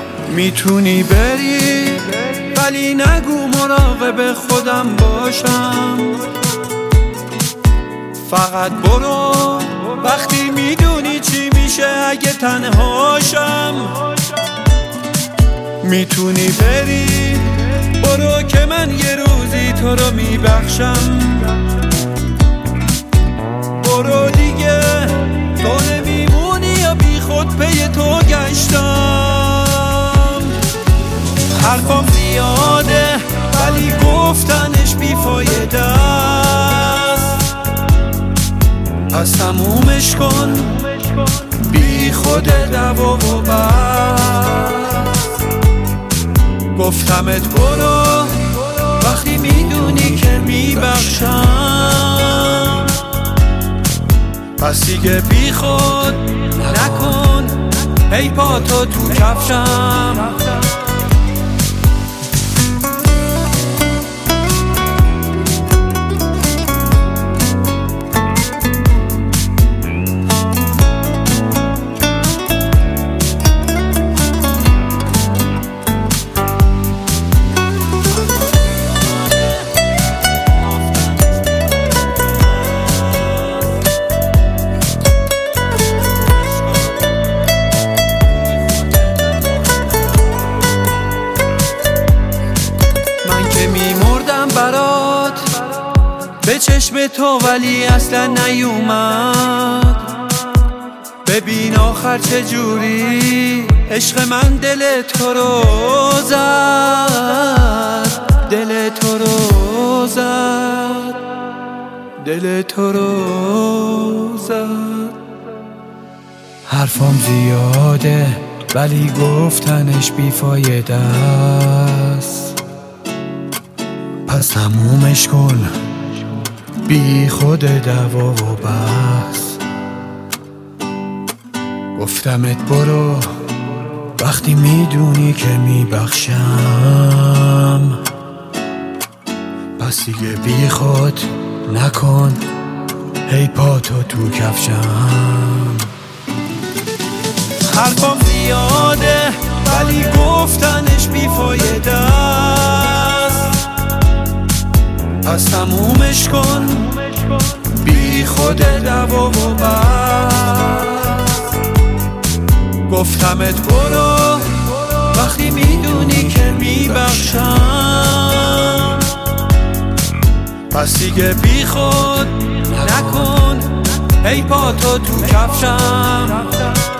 میتونی بری ولی نگو مراقب خودم باشم. فقط برو وقتی میدونی چی میشه اگه تنهاشم. میتونی بری برو که من یه روزی تو رو میبخشم. برو دیگه تو نمیمونی یا بی خود پی تو گشتم. حرفم زیاده ولی گفتنش بیفایده است. پس تمومش کن بی خود دعوا و بس. گفتمت برو وقتی میدونی که میبخشم. پس دیگه بی خود نکن ای پا تو کفشم. برات به چشم تو ولی اصلا نیومد. ببین آخر چجوری عشق من دل تو رو زد. دل تو رو زد. دل تو رو زد. حرفم زیاده ولی گفتنش بیفایده است. پس تمومش کن بی خود دعوا و بس. گفتمت برو وقتی میدونی که میبخشم. پس دیگه بی خود نکن هی پا تو کفشم. حرفم زیاده ولی گفتنش بیفایده است. پس تمومش کن بی خود دعوا و بس. گفتمت برو وقتی میدونی که میبخشم. پس دیگه بی خود نکن ای پا تو کفشم.